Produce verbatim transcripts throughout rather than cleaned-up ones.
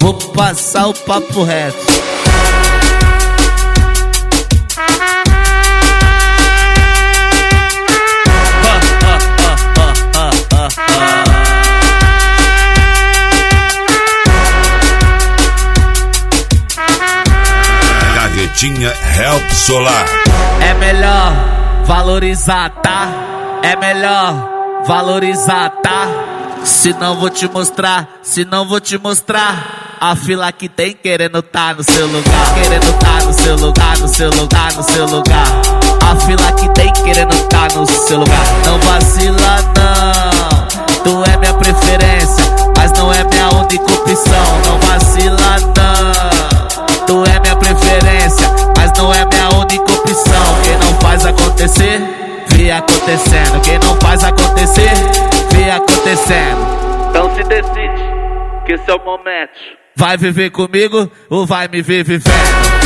vou passar o papo reto. Carretinha Help Solar. É melhor valorizar, tá? É melhor valorizar, tá? Se não vou te mostrar, se não vou te mostrar a fila que tem querendo tá no seu lugar, querendo tá no seu lugar, no seu lugar, no seu lugar. A fila que tem querendo tá no seu lugar. Não vacila não, tu é minha preferência, mas não é minha única opção. Não vacila não, tu é minha preferência, mas não é minha única opção. Quem não faz acontecer, vê acontecendo. Quem não faz acontecer, vê acontecendo. Então se decide, que esse é o momento. Vai viver comigo ou vai me ver vivendo?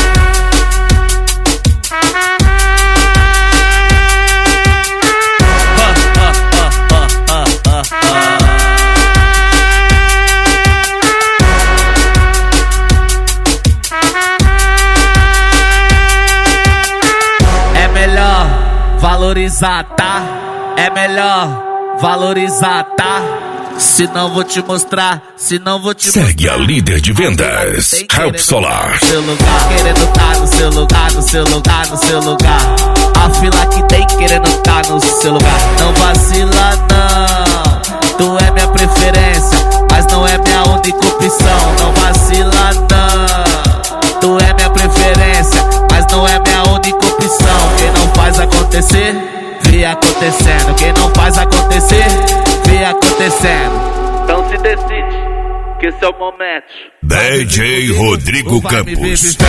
É melhor valorizar, tá? É melhor valorizar, tá? Se não vou te mostrar, se não vou te Segue mostrar. a líder de vendas, Help Solar. Seu lugar, querendo tá no seu lugar, no seu lugar, no seu lugar. A fila que tem querendo tá no seu lugar. Não vacila não, tu é minha preferência, mas não é minha única opção. Não vacila não, tu é minha preferência, mas não é minha única opção. Quem não faz acontecer, vê acontecendo. Quem não faz acontecer, vê acontecendo. Então se decide, que esse é o momento. D J Rodrigo Campos.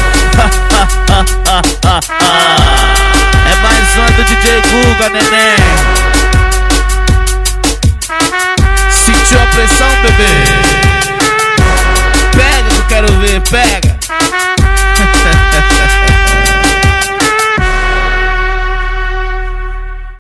É mais um do D J Guga, neném. Sentiu a pressão, bebê? Pega que eu quero ver, pega.